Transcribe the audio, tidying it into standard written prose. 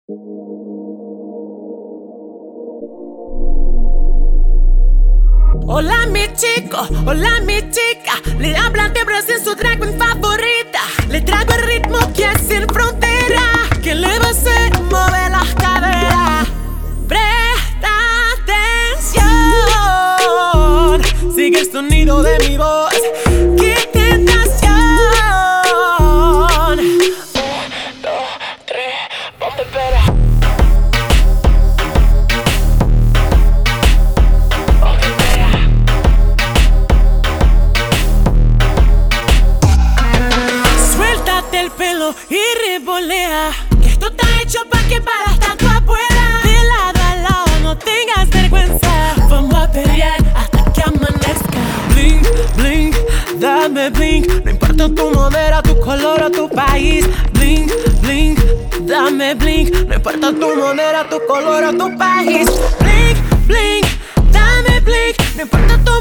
Hola mi chico, hola mi chica. Le hablan de Brasil, su drag queen favorita. Le traigo el ritmo que es sin frontera, que le va a hacer mover las caderas. Presta atención, sigue el sonido de mi voz. ¡Qué tentación! 1, 2, 3, ponte pera. El pelo y revolea. Esto está hecho pa' que para tanto pueda. De lado a lado, no tengas vergüenza. Vamos a pelear hasta que amanezca. Blink, blink, dame blink. No importa tu modera, tu color o tu país. Blink, blink, dame blink. No importa tu modera, tu color o tu país. Blink, blink, dame blink. No importa tu